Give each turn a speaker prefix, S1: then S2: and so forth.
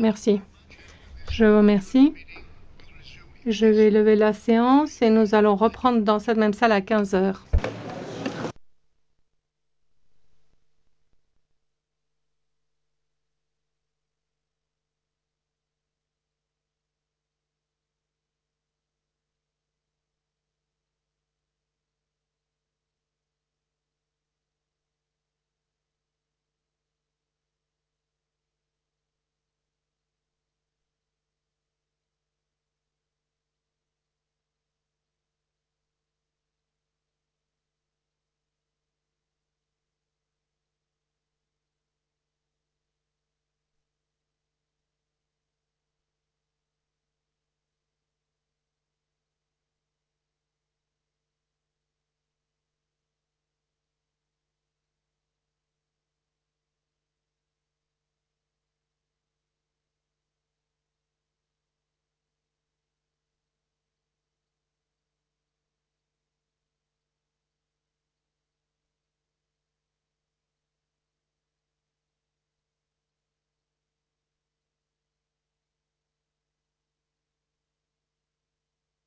S1: Merci. Je vous remercie. Je vais lever la séance et nous allons reprendre dans cette même salle à 15 heures.